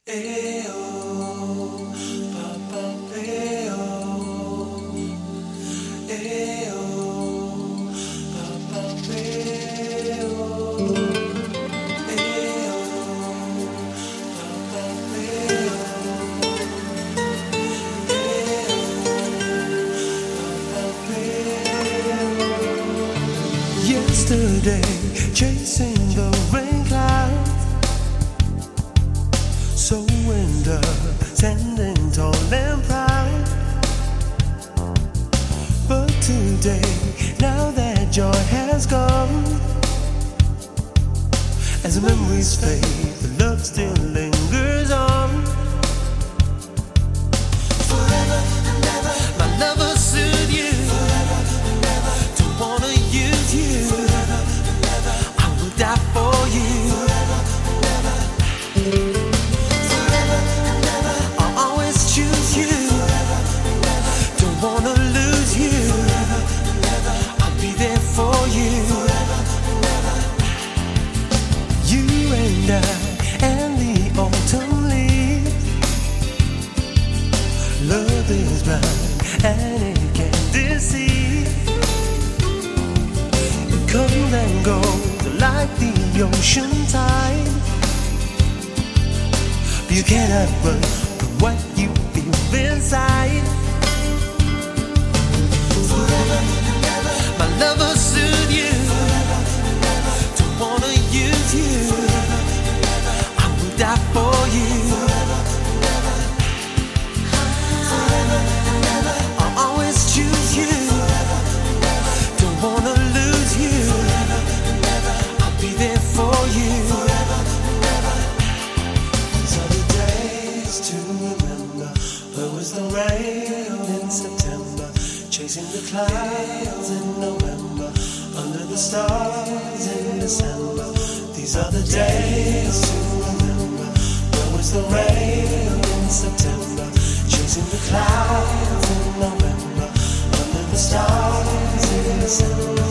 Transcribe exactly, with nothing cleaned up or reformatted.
Ayo, papa, ayo, ayo, papa, ayo, ayo, papa, ayo, ayo, papa, ayo. Yesterday, chasing the rain clouds, so winter, standing tall and proud. But today, now that joy has gone, as the memories fade, the love still lingers on. Forever and ever, my love will soothe you. Forever and ever, don't wanna use you. Forever and ever, I will die for you. Forever and ever. And the autumn leaves, love is blind and it can deceive. It comes and goes like the ocean tide. You cannot run from what you feel inside. Forever and ever, my love will soothe you. Forever and ever, don't wanna use you. Die for you. Forever and ever. Forever and ever. I'll always choose you. Forever and ever. Don't wanna lose you. Forever and ever. I'll be there for you. Forever and ever. These are the days to remember. Where was the rain in September? Chasing the clouds in November. Under the stars in December. These are the days to remember. Was the rain in September, chasing the clouds in November, under the stars in December.